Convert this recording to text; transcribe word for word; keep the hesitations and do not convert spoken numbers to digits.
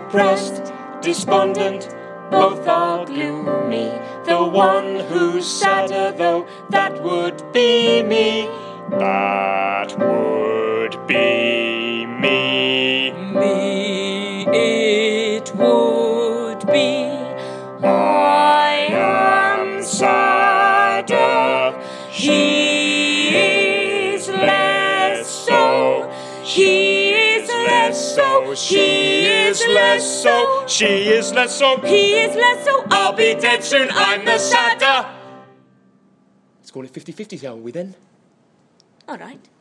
depressed, despondent, both are gloomy. The one who's sadder, though, that would be me. That would be me. Me it would be. I am sadder. He is less so. He is less so. She is less so. She is less so. He is less so. I'll be dead soon. I'm the sadder. Let's call it fifty-fifty, shall we then? All right.